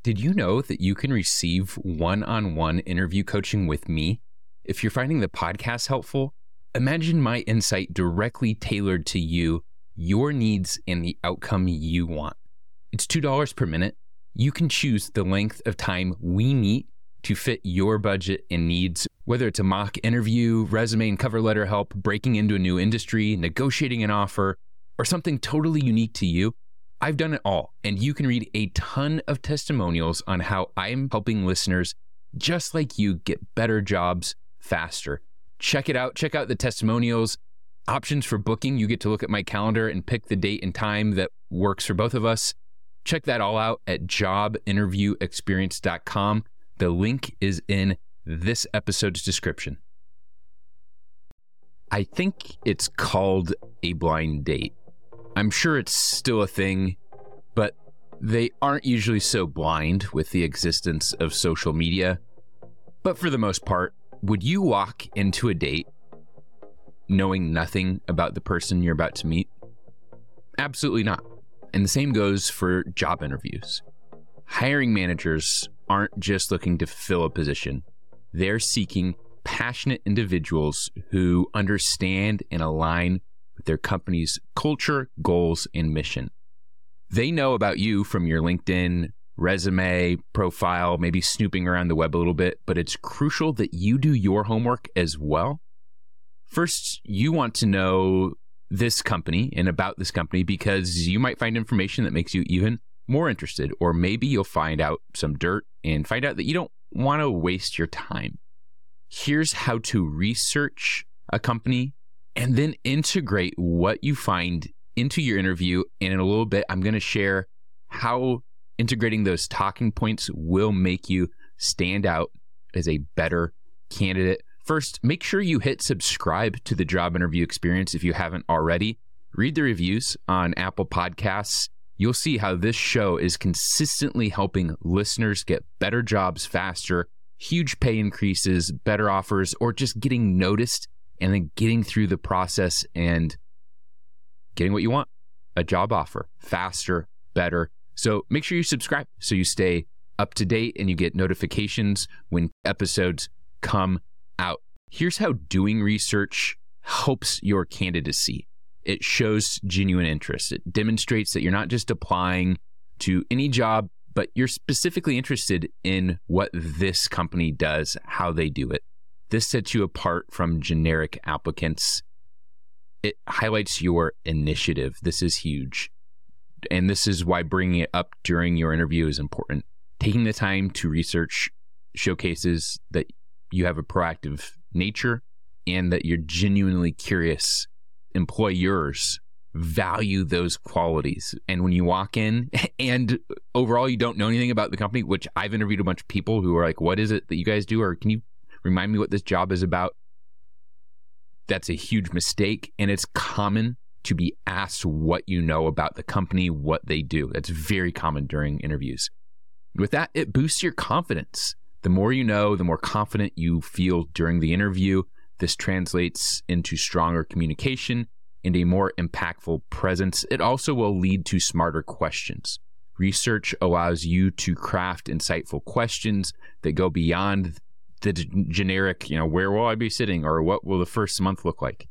Did you know that you can receive one-on-one interview coaching with me? If you're finding the podcast helpful, imagine my insight directly tailored to you, your needs, and the outcome you want. It's $2 per minute. You can choose the length of time we meet to fit your budget and needs, whether it's a mock interview, resume and cover letter help, breaking into a new industry, negotiating an offer, or something totally unique to you. I've done it all, and you can read a ton of testimonials on how I'm helping listeners just like you get better jobs faster. Check it out. Check out the testimonials. Options for booking. You get to look at my calendar and pick the date and time that works for both of us. Check that all out at jobinterviewexperience.com. The link is in this episode's description. I think it's called a blind date. I'm sure it's still a thing, but they aren't usually so blind with the existence of social media. But for the most part, would you walk into a date knowing nothing about the person you're about to meet? Absolutely not. And the same goes for job interviews. Hiring managers aren't just looking to fill a position. They're seeking passionate individuals who understand and align with their company's culture, goals, and mission. They know about you from your LinkedIn, resume, profile, maybe snooping around the web a little bit, but it's crucial that you do your homework as well. First, you want to know this company and about this company because you might find information that makes you even more interested, or maybe you'll find out some dirt and find out that you don't want to waste your time. Here's how to research a company and then integrate what you find into your interview. And in a little bit, I'm going to share how integrating those talking points will make you stand out as a better candidate. First, make sure you hit subscribe to the Job Interview Experience if you haven't already. Read the reviews on Apple Podcasts. You'll see how this show is consistently helping listeners get better jobs faster, huge pay increases, better offers, or just getting noticed and then getting through the process and getting what you want, a job offer, faster, better. So make sure you subscribe so you stay up to date and you get notifications when episodes come out. Here's how doing research helps your candidacy. It shows genuine interest. It demonstrates that you're not just applying to any job, but you're specifically interested in what this company does, how they do it. This sets you apart from generic applicants. It highlights your initiative. This is huge. And this is why bringing it up during your interview is important. Taking the time to research showcases that you have a proactive nature and that you're genuinely curious. Employers value those qualities. And when you walk in and overall you don't know anything about the company, which I've interviewed a bunch of people who are like, what is it that you guys do? Or can you remind me what this job is about? That's a huge mistake. And it's common to be asked what you know about the company, what they do. That's very common during interviews. With that, it boosts your confidence. The more you know, the more confident you feel during the interview. This translates into stronger communication and a more impactful presence. It also will lead to smarter questions. Research allows you to craft insightful questions that go beyond the generic, where will I be sitting or what will the first month look like?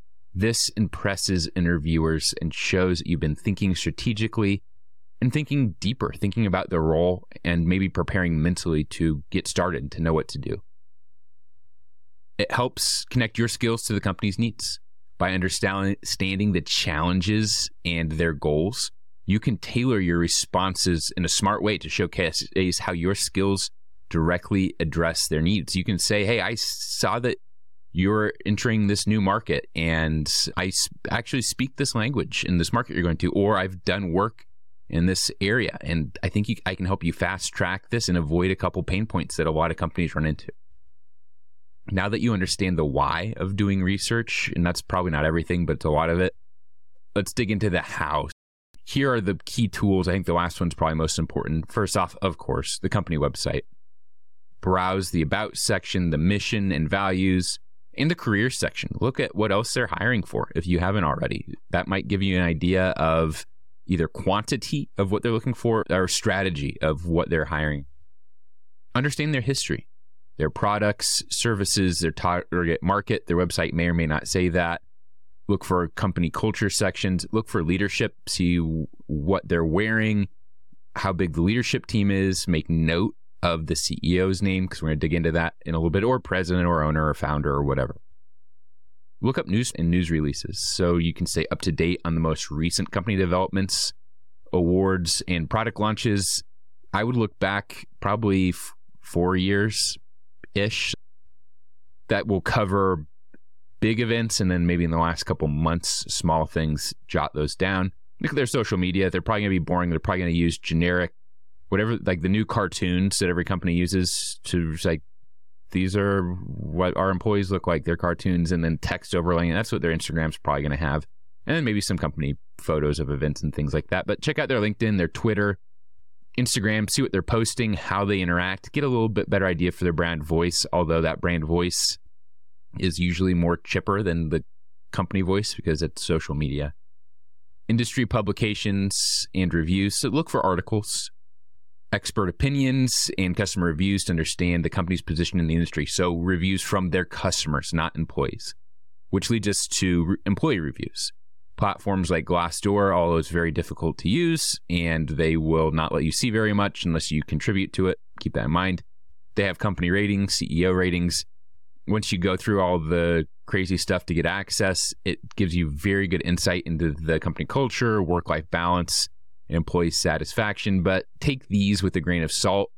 This impresses interviewers and shows that you've been thinking strategically and thinking deeper, thinking about the role and maybe preparing mentally to get started, to know what to do. It helps connect your skills to the company's needs. By understanding the challenges and their goals, you can tailor your responses in a smart way to showcase how your skills directly address their needs. You can say, hey, I saw that you're entering this new market and I actually speak this language in this market you're going to, or I've done work in this area and I think I can help you fast track this and avoid a couple pain points that a lot of companies run into. Now that you understand the why of doing research, and that's probably not everything, but it's a lot of it, let's dig into the how. Here are the key tools. I think the last one's probably most important. First off, of course, the company website. Browse the About section, the mission and values, and the careers section. Look at what else they're hiring for if you haven't already. That might give you an idea of either quantity of what they're looking for or strategy of what they're hiring. Understand their history, their products, services, their target market. Their website may or may not say that. Look for company culture sections. Look for leadership. See what they're wearing, how big the leadership team is. Make note of the CEO's name, because we're going to dig into that in a little bit, or president or owner or founder or whatever. Look up news and news releases so you can stay up to date on the most recent company developments, awards, and product launches. I would look back probably 4 years-ish. That will cover big events, and then maybe in the last couple months, small things, jot those down. Look at their social media. They're probably going to be boring. They're probably going to use generic, whatever, like the new cartoons that every company uses to like, these are what our employees look like, their cartoons, and then text overlaying. That's what their Instagram's probably going to have. And then maybe some company photos of events and things like that. But check out their LinkedIn, their Twitter, Instagram, see what they're posting, how they interact, get a little bit better idea for their brand voice, although that brand voice is usually more chipper than the company voice because it's social media. Industry publications and reviews. So look for articles, expert opinions, and customer reviews to understand the company's position in the industry. So reviews from their customers, not employees, which leads us to employee reviews. Platforms like Glassdoor, all those very difficult to use, and they will not let you see very much unless you contribute to it. Keep that in mind. They have company ratings, CEO ratings. Once you go through all the crazy stuff to get access, it gives you very good insight into the company culture, work-life balance, and employee satisfaction. But take these with a grain of salt,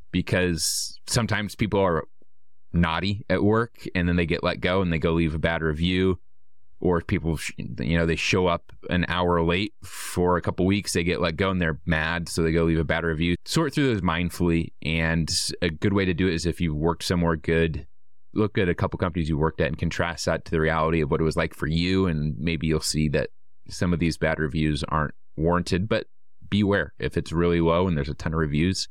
because sometimes people are naughty at work and then they get let go and they go leave a bad review. Or if people, they show up an hour late for a couple weeks, they get let go and they're mad, so they go leave a bad review. Sort through those mindfully, and a good way to do it is if you've worked somewhere good, look at a couple companies you worked at and contrast that to the reality of what it was like for you, and maybe you'll see that some of these bad reviews aren't warranted, but beware. If it's really low and there's a ton of reviews,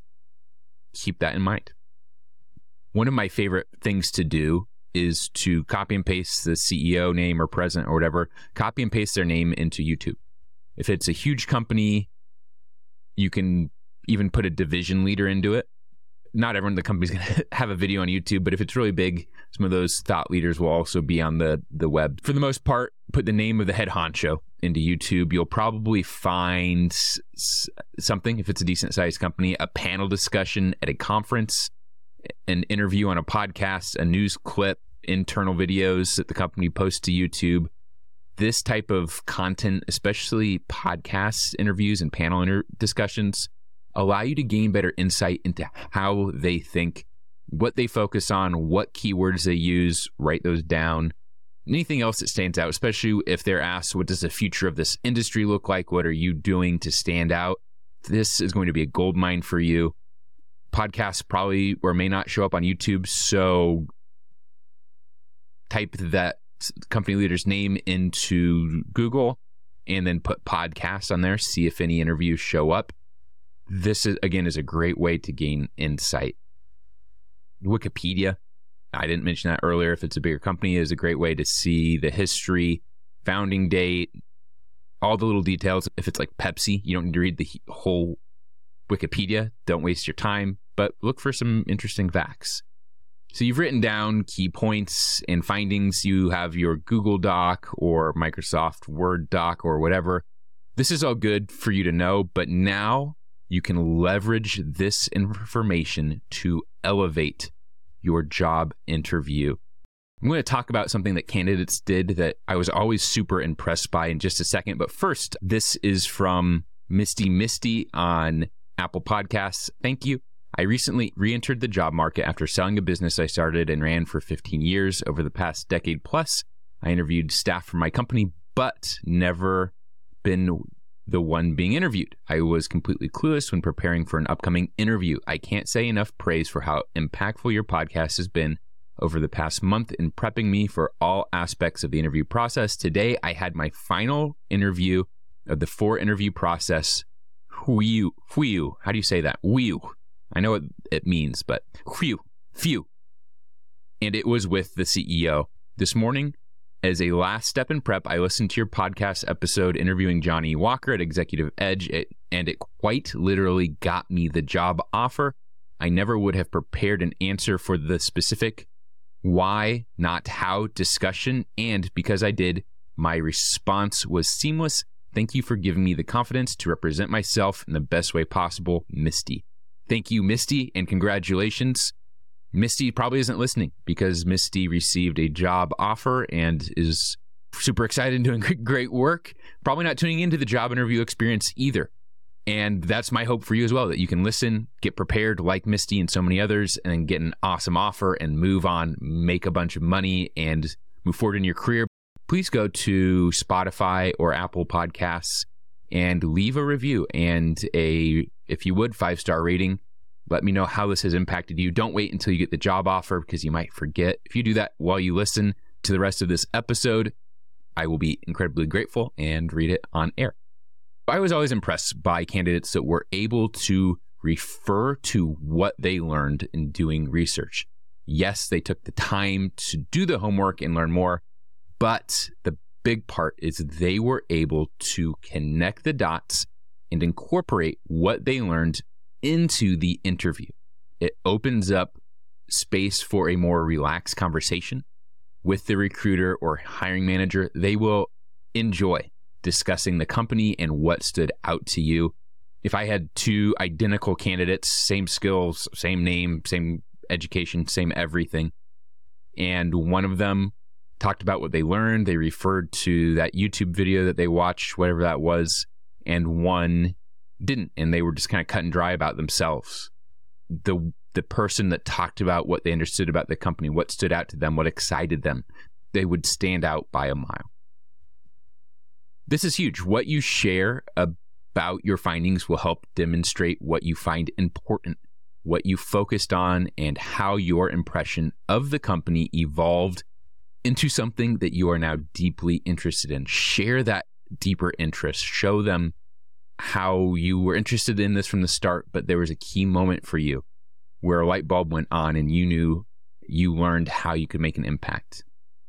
keep that in mind. One of my favorite things to do is to copy and paste the CEO name or president or whatever, copy and paste their name into YouTube. If it's a huge company, you can even put a division leader into it. Not everyone in the company's going to have a video on YouTube, but if it's really big, some of those thought leaders will also be on the web. For the most part, put the name of the head honcho into YouTube. You'll probably find something, if it's a decent sized company, a panel discussion at a conference, an interview on a podcast, a news clip, internal videos that the company posts to YouTube. This type of content, especially podcasts, interviews, and panel discussions, allow you to gain better insight into how they think, what they focus on, what keywords they use, write those down. Anything else that stands out, especially if they're asked, what does the future of this industry look like? What are you doing to stand out? This is going to be a gold mine for you. Podcasts probably or may not show up on YouTube, so type that company leader's name into Google and then put podcasts on there, see if any interviews show up. This is a great way to gain insight. Wikipedia, I didn't mention that earlier. If it's a bigger company, is a great way to see the history, founding date, all the little details. If it's like Pepsi, you don't need to read the whole Wikipedia. Don't waste your time, but look for some interesting facts. So you've written down key points and findings. You have your Google Doc or Microsoft Word doc or whatever. This is all good for you to know, but now you can leverage this information to elevate your job interview. I'm going to talk about something that candidates did that I was always super impressed by in just a second. But first, this is from Misty on Apple Podcasts. Thank you. I recently re-entered the job market after selling a business I started and ran for 15 years. Over the past decade plus, I interviewed staff for my company, but never been the one being interviewed. I was completely clueless when preparing for an upcoming interview. I can't say enough praise for how impactful your podcast has been over the past month in prepping me for all aspects of the interview process. Today, I had my final interview of the 4-interview process. Whew. How do you say that? Whew. I know what it means, but phew. And it was with the CEO. This morning, As a last step in prep, I listened to your podcast episode interviewing Johnny Walker at Executive Edge, and it quite literally got me the job offer. I never would have prepared an answer for the specific why, not how discussion, and because I did, my response was seamless. Thank you for giving me the confidence to represent myself in the best way possible, Misty. Thank you, Misty, and congratulations. Misty probably isn't listening because Misty received a job offer and is super excited and doing great work. Probably not tuning into the job interview experience either. And that's my hope for you as well, that you can listen, get prepared like Misty and so many others, and then get an awesome offer and move on, make a bunch of money, and move forward in your career. Please go to Spotify or Apple Podcasts and leave a review and if you would, 5-star rating. Let me know how this has impacted you. Don't wait until you get the job offer because you might forget. If you do that while you listen to the rest of this episode, I will be incredibly grateful and read it on air. I was always impressed by candidates that were able to refer to what they learned in doing research. Yes, they took the time to do the homework and learn more, but the big part is they were able to connect the dots and incorporate what they learned into the interview. It opens up space for a more relaxed conversation with the recruiter or hiring manager. They will enjoy discussing the company and what stood out to you. If I had two identical candidates, same skills, same name, same education, same everything, and one of them talked about what they learned, they referred to that YouTube video that they watched, whatever that was, and one didn't, and they were just kind of cut and dry about themselves. The person that talked about what they understood about the company, what stood out to them, what excited them, they would stand out by a mile. This is huge. What you share about your findings will help demonstrate what you find important, what you focused on, and how your impression of the company evolved into something that you are now deeply interested in. Share that deeper interest. Show them how you were interested in this from the start, but there was a key moment for you where a light bulb went on and you knew you learned how you could make an impact.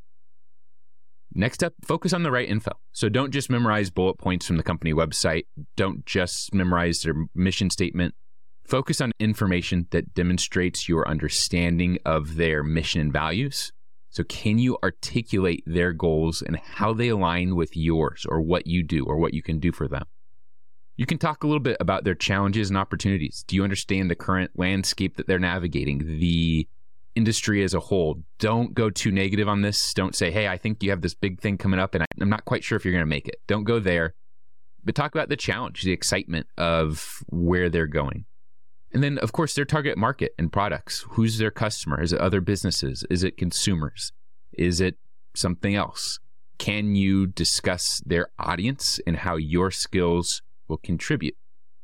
Next up, focus on the right info. So don't just memorize bullet points from the company website. Don't just memorize their mission statement. Focus on information that demonstrates your understanding of their mission and values. So can you articulate their goals and how they align with yours, or what you do or what you can do for them? You can talk a little bit about their challenges and opportunities. Do you understand the current landscape that they're navigating, the industry as a whole? Don't go too negative on this. Don't say, hey, I think you have this big thing coming up and I'm not quite sure if you're going to make it. Don't go there. But talk about the challenge, the excitement of where they're going. And then, of course, their target market and products. Who's their customer? Is it other businesses? Is it consumers? Is it something else? Can you discuss their audience and how your skills will contribute?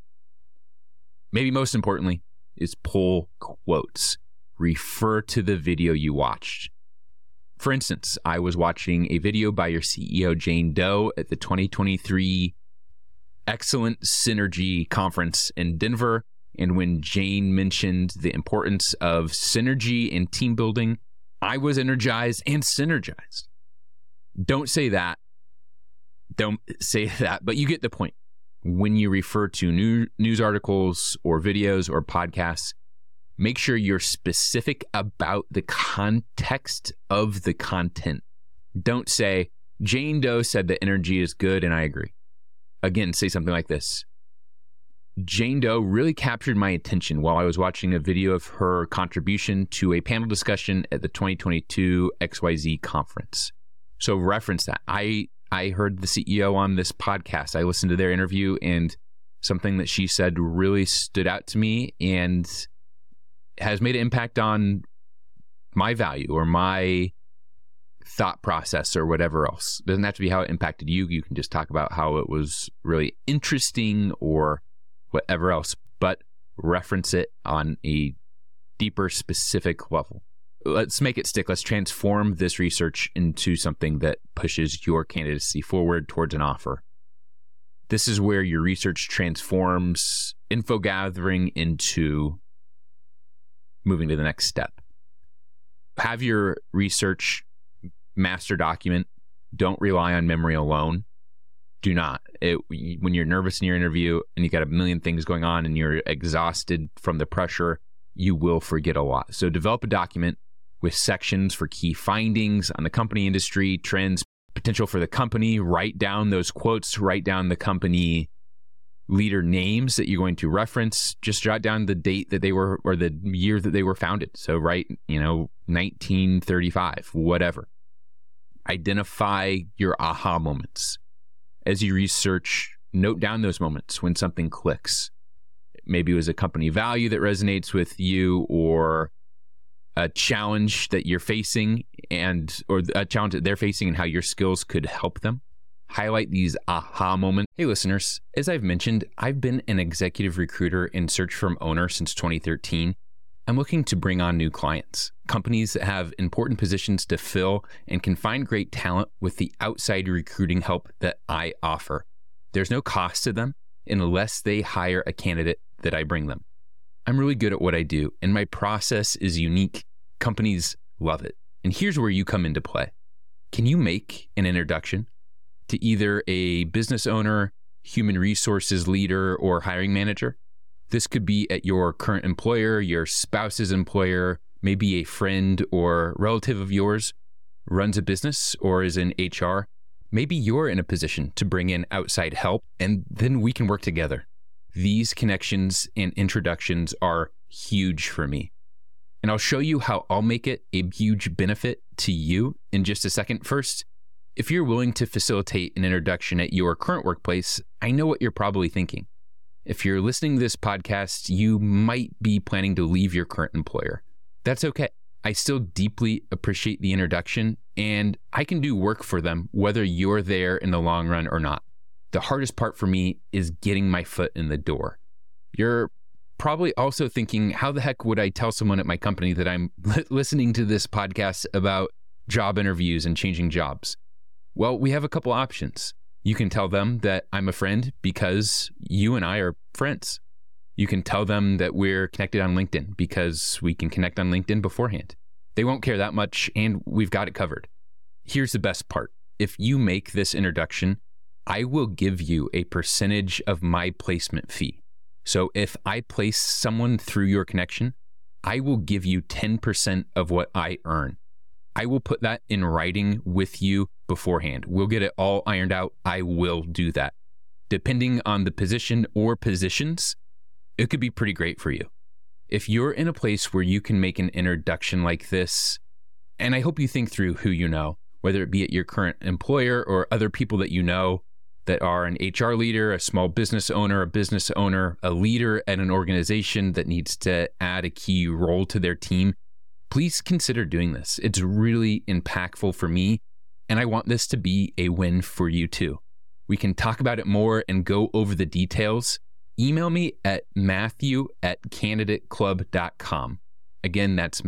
Maybe most importantly is pull quotes. Refer to the video you watched. For instance, I was watching a video by your CEO, Jane Doe, at the 2023 Excellent Synergy Conference in Denver. And when Jane mentioned the importance of synergy and team building, I was energized and synergized. Don't say that. Don't say that, but you get the point. When you refer to news articles or videos or podcasts, make sure you're specific about the context of the content. Don't say, Jane Doe said the energy is good and I agree. Again, say something like this. Jane Doe really captured my attention while I was watching a video of her contribution to a panel discussion at the 2022 XYZ conference. So reference that. I heard the CEO on this podcast. I listened to their interview, and something that she said really stood out to me and has made an impact on my value or my thought process or whatever else. It doesn't have to be how it impacted you. You can just talk about how it was really interesting or whatever else, but reference it on a deeper, specific level. Let's make it stick. Let's transform this research into something that pushes your candidacy forward towards an offer. This is where your research transforms info gathering into moving to the next step. Have your research master document Don't rely on memory alone. Do not. When you're nervous in your interview and you got a million things going on and you're exhausted from the pressure, you will forget a lot. So develop a document with sections for key findings on the company, industry, trends, potential for the company. Write down those quotes, write down the company leader names that you're going to reference. Just jot down the date that they were, or the year that they were founded. So write, 1935, whatever. Identify your aha moments. As you research, note down those moments when something clicks. Maybe it was a company value that resonates with you, or a challenge that you're facing or a challenge that they're facing and how your skills could help them. Highlight these aha moments. Hey listeners, as I've mentioned, I've been an executive recruiter in search firm owner since 2013. I'm looking to bring on new clients, companies that have important positions to fill and can find great talent with the outside recruiting help that I offer. There's no cost to them unless they hire a candidate that I bring them. I'm really good at what I do, and my process is unique. Companies love it. And here's where you come into play. Can you make an introduction to either a business owner, human resources leader, or hiring manager? This could be at your current employer, your spouse's employer, maybe a friend or relative of yours runs a business or is in HR. Maybe you're in a position to bring in outside help, and then we can work together. These connections and introductions are huge for me. And I'll show you how I'll make it a huge benefit to you in just a second. First, if you're willing to facilitate an introduction at your current workplace, I know what you're probably thinking. If you're listening to this podcast, you might be planning to leave your current employer. That's okay. I still deeply appreciate the introduction, and I can do work for them whether you're there in the long run or not. The hardest part for me is getting my foot in the door. You're probably also thinking, how the heck would I tell someone at my company that I'm listening to this podcast about job interviews and changing jobs? Well, we have a couple options. You can tell them that I'm a friend because you and I are friends. You can tell them that we're connected on LinkedIn because we can connect on LinkedIn beforehand. They won't care that much, and we've got it covered. Here's the best part. If you make this introduction, I will give you a percentage of my placement fee. So if I place someone through your connection, I will give you 10% of what I earn. I will put that in writing with you beforehand. We'll get it all ironed out. I will do that. Depending on the position or positions, it could be pretty great for you. If you're in a place where you can make an introduction like this, and I hope you think through who you know, whether it be at your current employer or other people that you know that are an HR leader, a small business owner, a leader at an organization that needs to add a key role to their team, please consider doing this. It's really impactful for me, and I want this to be a win for you too. We can talk about it more and go over the details. Email me at matthew@candidateclub.com. Again, that's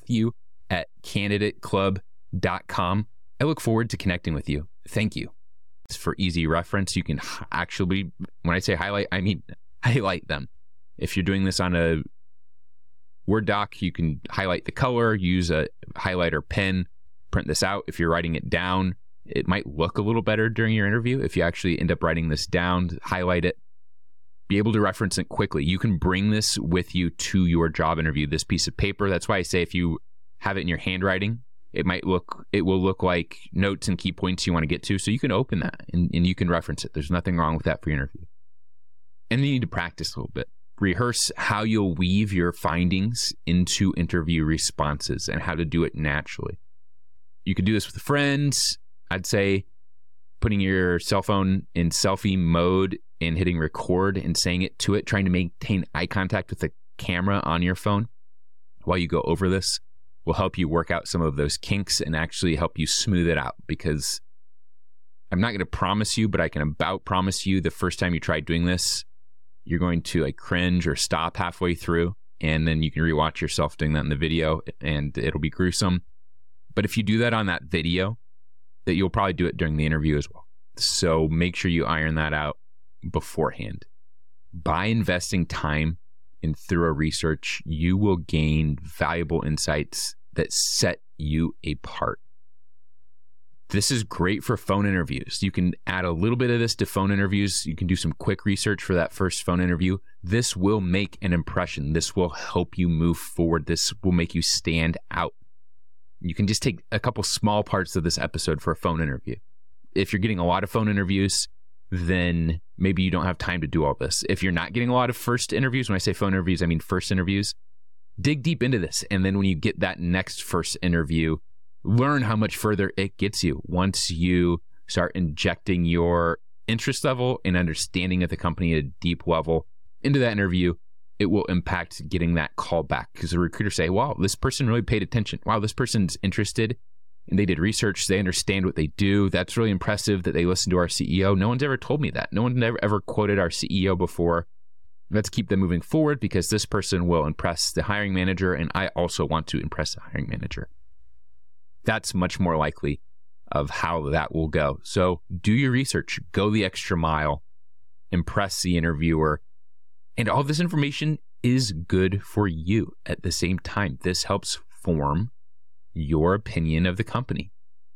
matthew@candidateclub.com. I look forward to connecting with you. Thank you. For easy reference, you can actually, when I say highlight, I mean highlight them. If you're doing this on a Word doc, you can highlight the color, use a highlighter pen, print this out. If you're writing it down, it might look a little better during your interview. If you actually end up writing this down, highlight it, be able to reference it quickly. You can bring this with you to your job interview, this piece of paper. That's why I say if you have it in your handwriting, it will look like notes and key points you want to get to. So you can open that and you can reference it. There's nothing wrong with that for your interview. And then you need to practice a little bit. Rehearse how you'll weave your findings into interview responses and how to do it naturally. You could do this with friends. I'd say putting your cell phone in selfie mode and hitting record and saying it to it, trying to maintain eye contact with the camera on your phone while you go over this will help you work out some of those kinks and actually help you smooth it out, because I'm not going to promise you, but I can about promise you the first time you try doing this, you're going to cringe or stop halfway through, and then you can rewatch yourself doing that in the video and it'll be gruesome. But if you do that on that video, that you'll probably do it during the interview as well. So make sure you iron that out beforehand. By investing time in thorough research, you will gain valuable insights that set you apart. This is great for phone interviews. You can add a little bit of this to phone interviews. You can do some quick research for that first phone interview. This will make an impression. This will help you move forward. This will make you stand out. You can just take a couple small parts of this episode for a phone interview. If you're getting a lot of phone interviews, then maybe you don't have time to do all this. If you're not getting a lot of first interviews, when I say phone interviews, I mean first interviews, dig deep into this. And then when you get that next first interview, learn how much further it gets you. Once you start injecting your interest level and understanding of the company at a deep level into that interview, it will impact getting that call back, because the recruiter say, wow, this person really paid attention. Wow, this person's interested and they did research. They understand what they do. That's really impressive that they listened to our CEO. No one's ever told me that. No one ever quoted our CEO before. Let's keep them moving forward because this person will impress the hiring manager, and I also want to impress the hiring manager. That's much more likely of how that will go. So do your research, go the extra mile, impress the interviewer, and all this information is good for you at the same time. This helps form your opinion of the company.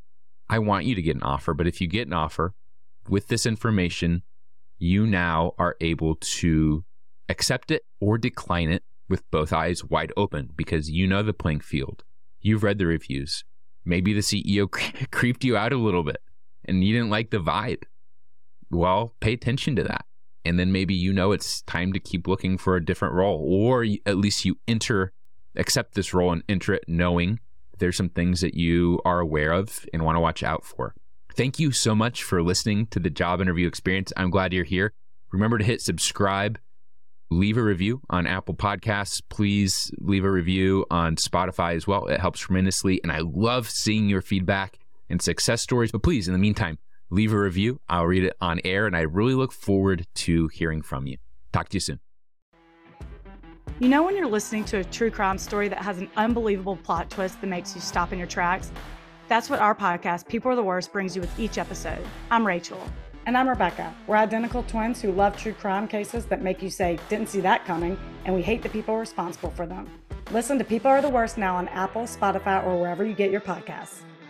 I want you to get an offer, but if you get an offer with this information, you now are able to accept it or decline it with both eyes wide open, because you know the playing field. You've read the reviews. Maybe the CEO creeped you out a little bit and you didn't like the vibe. Well, pay attention to that. And then maybe you know it's time to keep looking for a different role, or at least you accept this role and enter it knowing there's some things that you are aware of and want to watch out for. Thank you so much for listening to the Job Interview Experience. I'm glad you're here. Remember to hit subscribe, leave a review on Apple Podcasts. Please leave a review on Spotify as well. It helps tremendously. And I love seeing your feedback and success stories. But please, in the meantime, leave a review. I'll read it on air, and I really look forward to hearing from you. Talk to you soon. You know when you're listening to a true crime story that has an unbelievable plot twist that makes you stop in your tracks? That's what our podcast, People Are the Worst, brings you with each episode. I'm Rachel. And I'm Rebecca. We're identical twins who love true crime cases that make you say, didn't see that coming, and we hate the people responsible for them. Listen to People Are the Worst now on Apple, Spotify, or wherever you get your podcasts.